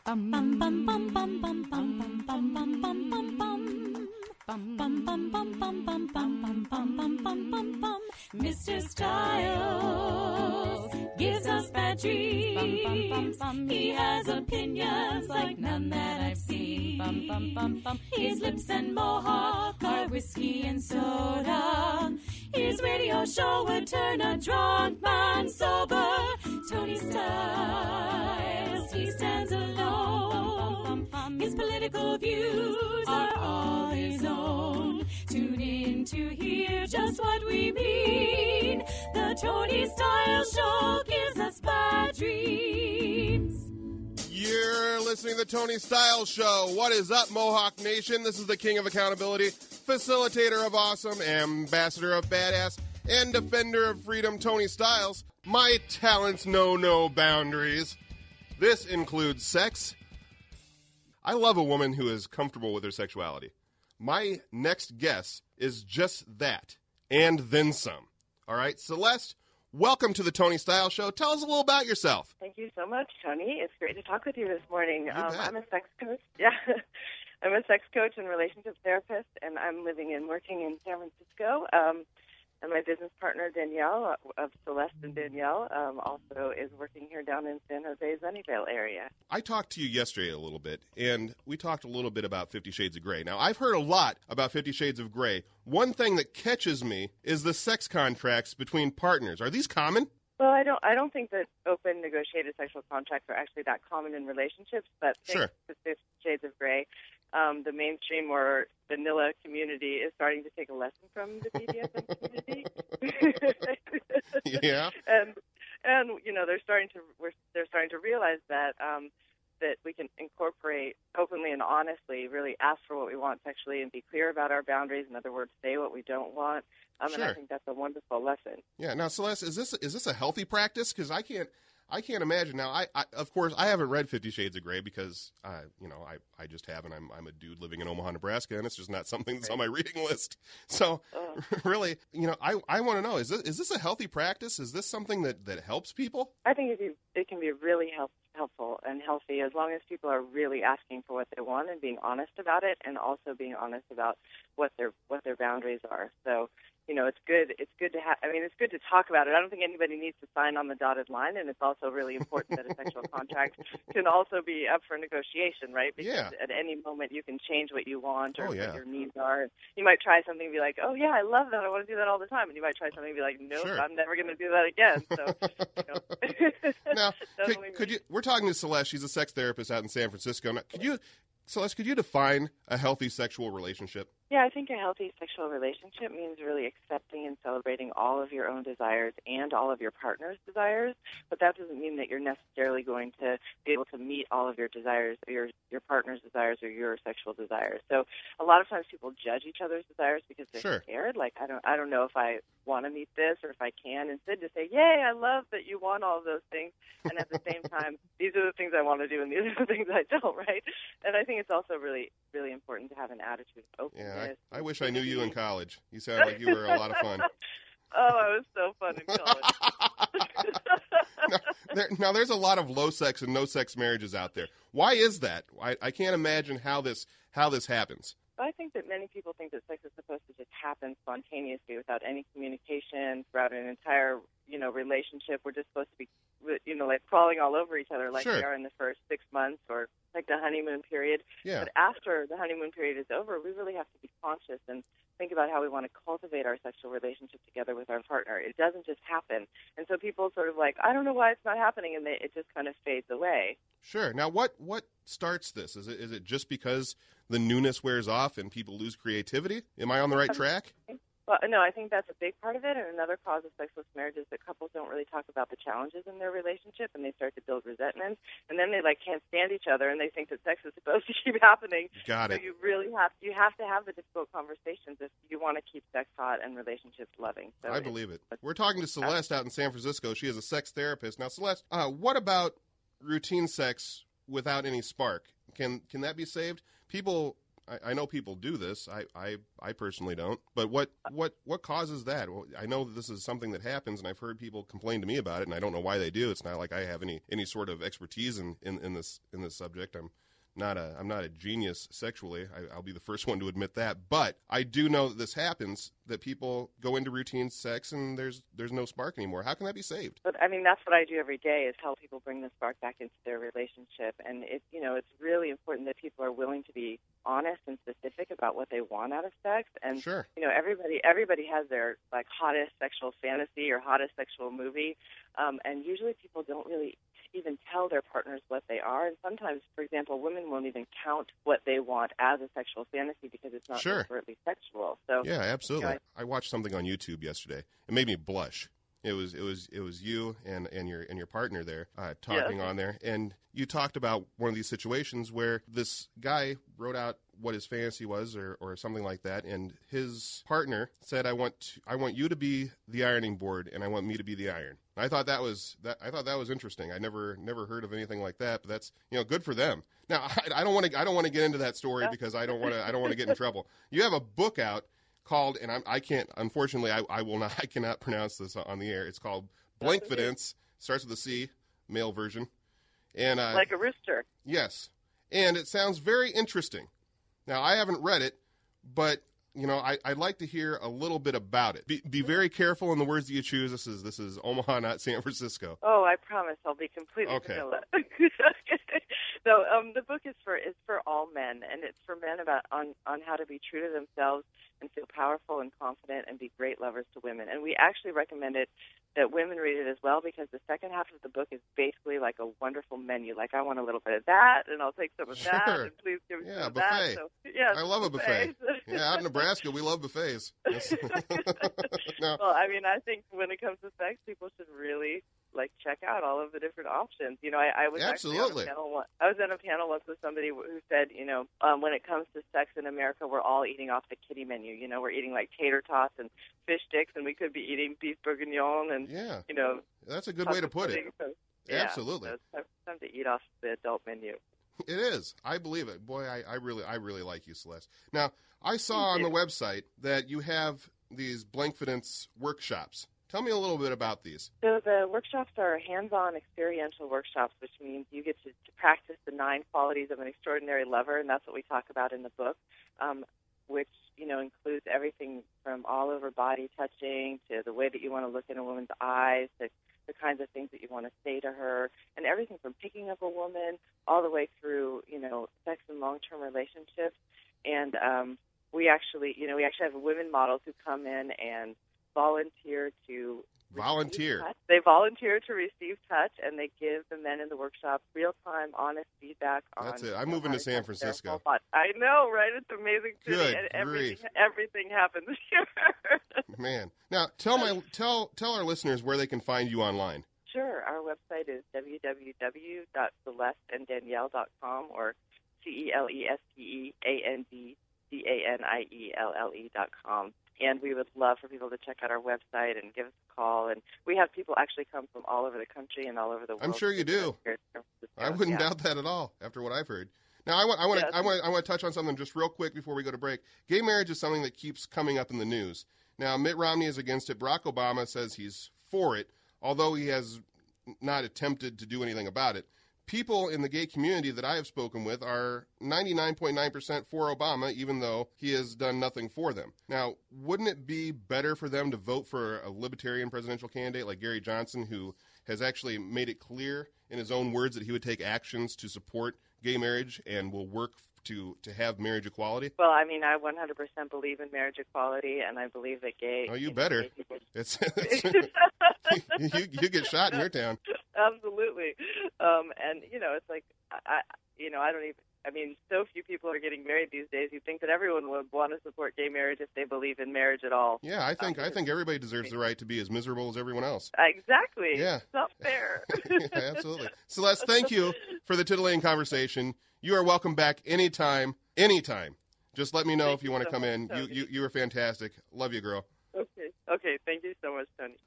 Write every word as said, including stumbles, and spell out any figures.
Bum bum bum bum bum bum bum bum bum bum bum bum bum. Bum bum bum bum bum bum bum bum bum bum bum bum bum. Mister Styles gives us bad dreams. Bum, bum, bum, bum. He has opinions like none that I've seen. Bum, bum, bum, bum. His lips and mohawk are whiskey and soda. His radio show would turn a drunk man sober. Tony Styles, he stands alone. His political views are all his own. Tune in to hear just what we mean. The Tony Styles Show gives us bad dreams. You're listening to the Tony Styles Show. What is up, Mohawk Nation? This is the king of accountability, facilitator of awesome, ambassador of badass, and defender of freedom, Tony Styles. My talents know no boundaries. This includes sex. I love a woman who is comfortable with her sexuality. My next guest is just that, and then some. All right, Celeste, welcome to the Tony Styles Show. Tell us a little about yourself. Thank you so much, Tony. It's great to talk with you this morning. You Um, bet. I'm a sex coach. Yeah, I'm a sex coach and relationship therapist, and I'm living and working in San Francisco. Um, and my business partner, Danielle, of Celeste and Danielle, um, also is working here down in San Jose, Sunnyvale area. I talked to you yesterday a little bit, and we talked a little bit about Fifty Shades of Grey. Now, I've heard a lot about Fifty Shades of Grey. One thing that catches me is the sex contracts between partners. Are these common? Well, I don't. I don't think that open negotiated sexual contracts are actually that common in relationships. But Sure. thanks to Fifty Shades of Grey, um, the mainstream or vanilla community is starting to take a lesson from the B D S M community. Yeah. And and you know they're starting to we're, they're starting to realize that um, that we can incorporate openly and honestly, really ask for what we want sexually and be clear about our boundaries. In other words, say what we don't want. Um, And Sure. I think that's a wonderful lesson. Yeah. Now, Celeste, is this is this a healthy practice? Because I can't I can't imagine. Now, I, I of course I haven't read Fifty Shades of Grey because I you know I, I just haven't. I'm I'm a dude living in Omaha, Nebraska, and it's just not something that's on my reading list. So, Oh. really, you know, I, I want to know, is this is this a healthy practice? Is this something that, that helps people? I think it, can- it can be really help, helpful and healthy as long as people are really asking for what they want and being honest about it, and also being honest about what their what their boundaries are. So, you know, it's good. It's good to have. I mean, it's good to talk about it. I don't think anybody needs to sign on the dotted line, and it's also really important that a sexual contract can also be up for negotiation, right? Because Yeah. at any moment you can change what you want or Oh, yeah. what your needs are. You might try something and be like, "Oh yeah, I love that. I want to do that all the time," and you might try something and be like, "Nope, Sure. I'm never going to do that again." So, you know. Now, Totally could, me. could you? We're talking to Celeste. She's a sex therapist out in San Francisco. Now, could you, Celeste? Could you define a healthy sexual relationship? Yeah, I think a healthy sexual relationship means really accepting and celebrating all of your own desires and all of your partner's desires. But that doesn't mean that you're necessarily going to be able to meet all of your desires, or your your partner's desires, or your sexual desires. So a lot of times people judge each other's desires because they're Sure. scared. Like, I don't, I don't know if I want to meet this or if I can. Instead, to say, "Yay, I love that you want all of those things," and at the same time, these are the things I want to do, and these are the things I don't. Right? And I think it's also really, really important to have an attitude of openness. Yeah, I, I wish I knew you in college. You sound like you were a lot of fun. Oh, I was so fun in college. now, there, now, there's a lot of low sex and no sex marriages out there. Why is that? I, I can't imagine how this how this happens. I think that many people think that sex is supposed to just happen spontaneously without any communication throughout an entire, you know, relationship. We're just supposed to be, you know, like crawling all over each other like Sure. we are in the first six months or like the honeymoon period. Yeah. But after the honeymoon period is over, we really have to be conscious and think about how we want to cultivate our sexual relationship together with our partner. It doesn't just happen. And so people sort of like, I don't know why it's not happening, and they, it just kind of fades away. Sure. Now, what what starts this? Is it is it just because the newness wears off and people lose creativity? Am I on the right track? Well, no, I think that's a big part of it. And another cause of sexless marriage is that couples don't really talk about the challenges in their relationship, and they start to build resentment. And then they like can't stand each other, and they think that sex is supposed to keep happening. Got So it. you really have you have to have the difficult conversations if you want to keep sex hot and relationships loving. So I it's- believe it. We're talking to Celeste out in San Francisco. She is a sex therapist. Now, Celeste, uh, what about routine sex without any spark? Can can that be saved? People I, I know people do this. I, I, I personally don't. But what, what, what causes that? Well, I know that this is something that happens, and I've heard people complain to me about it, and I don't know why they do. It's not like I have any, any sort of expertise in, in, in this in this subject. I'm not a I'm not a genius sexually. I, I'll be the first one to admit that. But I do know that this happens, that people go into routine sex and there's there's no spark anymore. How can that be saved? But I mean, that's what I do every day, is help people bring the spark back into their relationship. And it, you know, it's really important that people are willing to be honest and specific about what they want out of sex. And Sure. you know, everybody everybody has their like hottest sexual fantasy or hottest sexual movie, um, and usually people don't really even tell their partners what they are. And sometimes, for example, women won't even count what they want as a sexual fantasy because it's not Sure. overtly sexual. So Yeah, absolutely. You know, I, I watched something on YouTube yesterday. It made me blush. It was it was it was you and, and your and your partner there uh, talking Yeah. on there, and you talked about one of these situations where this guy wrote out what his fantasy was, or, or something like that, and his partner said, "I want to, I want you to be the ironing board, and I want me to be the iron." I thought that was that I thought that was interesting. I never never heard of anything like that, but that's, you know, good for them. Now I, I don't want to I don't want to get into that story because I don't want to I don't want to get in trouble. You have a book out called, and I'm, I can't, unfortunately, I, I will not, I cannot pronounce this on the air. It's called Blankfidence. Starts with a C, male version, and uh, like a rooster. yes, and it sounds very interesting. Now I haven't read it, but you know, I, I'd like to hear a little bit about it. Be, be very careful in the words that you choose. This is this is Omaha, not San Francisco. Oh, I promise I'll be completely Okay. vanilla. So um, the book is for is for all men, and it's for men about on, on how to be true to themselves and feel powerful and confident and be great lovers to women. And we actually recommend it that women read it as well, because the second half of the book is basically like a wonderful menu. Like, I want a little bit of that, and I'll take some of that, Sure. and please give me Yeah, some of buffet. that. So, yes, I love a buffet. Yeah, out in Nebraska, we love buffets. Yes. No. Well, I mean, I think when it comes to sex, people should really like check out all of the different options. You know, I, I was Absolutely. actually on a panel. Once, I was on a panel once with somebody who said, you know, um, when it comes to sex in America, we're all eating off the kiddie menu. You know, we're eating like tater tots and fish sticks, and we could be eating beef bourguignon and Yeah, you know. that's a good way to put it. pudding. So, yeah, Absolutely. So it's time, time to eat off the adult menu. It is. I believe it. Boy, I, I really I really like you, Celeste. Now, I saw on Thank the you. website that you have these Blankfidence workshops. Tell me a little bit about these. So the workshops are hands-on experiential workshops, which means you get to, to practice the nine qualities of an extraordinary lover, and that's what we talk about in the book, um, which, you know, includes everything from all-over body touching to the way that you want to look in a woman's eyes, to the kinds of things that you want to say to her, and everything from picking up a woman all the way through, you know, sex and long-term relationships. And um, we actually, you know, we actually have women models who come in and volunteer to Volunteer. receive touch. They volunteer to receive touch, and they give the men in the workshop real-time, honest feedback on. That's it. I'm you know, moving how to San touch their Francisco. whole body. I know, right? It's amazing city, Good and everything, grief. everything happens here. Man. Now, tell my tell tell our listeners where they can find you online. Sure. Our website is w w w dot celeste and danielle dot com, or C E L E S T E A N D D A N I E L L E dot com. And we would love for people to check out our website and give us a call. And we have people actually come from all over the country and all over the world. I'm sure you do. Here in San Francisco. I wouldn't Yeah. doubt that at all after what I've heard. Now, I want I want to Yes. I want I want to touch on something just real quick before we go to break. Gay marriage is something that keeps coming up in the news. Now, Mitt Romney is against it. Barack Obama says he's for it, although he has not attempted to do anything about it. People in the gay community that I have spoken with are ninety-nine point nine percent for Obama, even though he has done nothing for them. Now, wouldn't it be better for them to vote for a libertarian presidential candidate like Gary Johnson, who has actually made it clear in his own words that he would take actions to support gay marriage and will work to, to have marriage equality? Well, I mean, I one hundred percent believe in marriage equality, and I believe that gay... Oh, you know, better. gay people- It's, it's you, you get shot in your town. Absolutely. Um, and, you know, it's like, I, you know, I don't even, I mean, so few people are getting married these days. You'd think that everyone would want to support gay marriage if they believe in marriage at all. Yeah, I think Um, I think everybody deserves the right to be as miserable as everyone else. Exactly. Yeah. It's not fair. Yeah, absolutely. Celeste, thank you for the titillating conversation. You are welcome back anytime, anytime. Just let me know Thank if you you want to so come much, in. You, Tony. you you were fantastic. Love you, girl. Okay. Okay. Thank you so much, Tony.